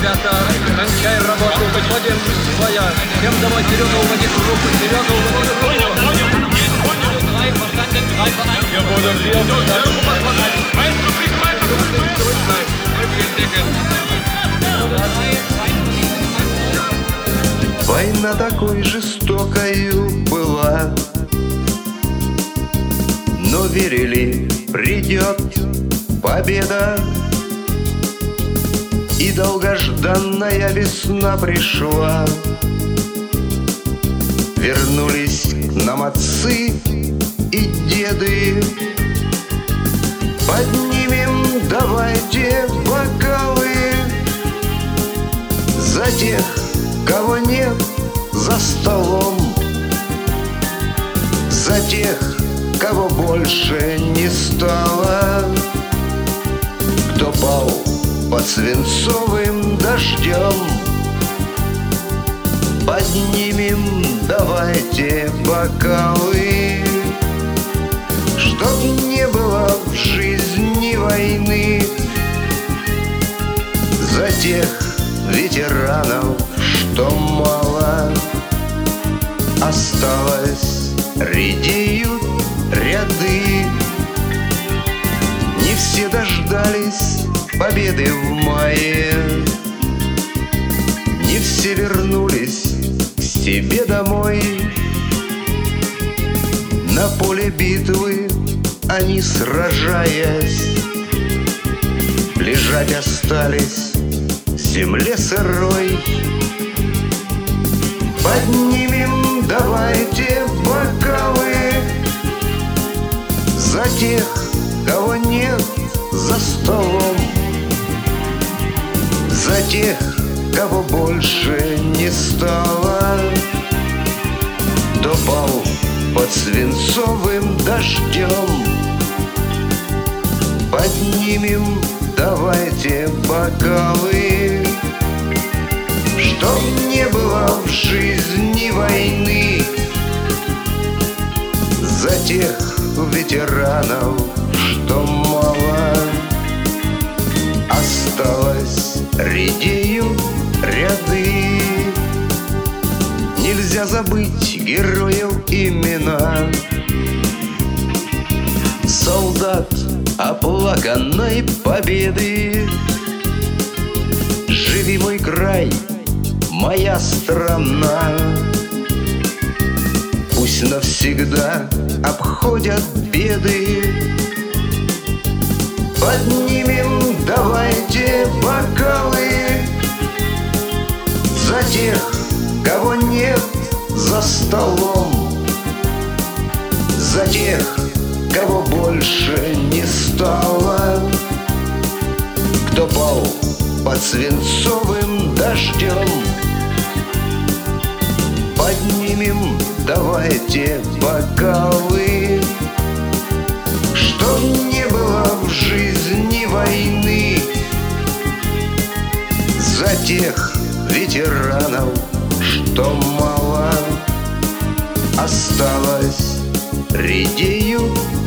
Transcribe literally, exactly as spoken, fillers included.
ребята, кончай работу, выходим в своя. Всем давай, Серега, уводи руку, Серега, уводи руку. Wir wurden vier Война такой жестокою была, но верили, придет победа. И долгожданная весна пришла. Вернулись к нам отцы и деды. Поднимем, давайте, бокалы за тех, кого нет за столом, за тех, кого больше не стало, кто пал под свинцовым дождем. Поднимем, давайте, бокалы, чтоб не было в жизни войны, за тех ветеранов, что мало осталось, редеют ряды. Не все дождались победы в мае, не все вернулись к себе домой. На поле битвы они, сражаясь, лежать остались в земле сырой. Поднимем, давайте, бокалы за тех, кого нет за столом, за тех, кого больше не стало, кто пал под свинцовым дождем. Поднимем, давайте, бокалы, чтоб не было в жизни войны, за тех ветеранов, что мало осталось, редеют ряды. Нельзя забыть героев имена, солдат оплаканной победы. Живи, мой край, моя страна, пусть навсегда обходят беды. Поднимем, давайте, бокалы за тех, кого нет за столом, за тех, кого больше не стало, кто пал под свинцовым дождем. Поднимем, давайте, бокалы, чтоб не было в жизни войны, за тех ветеранов, что мало осталось, редеют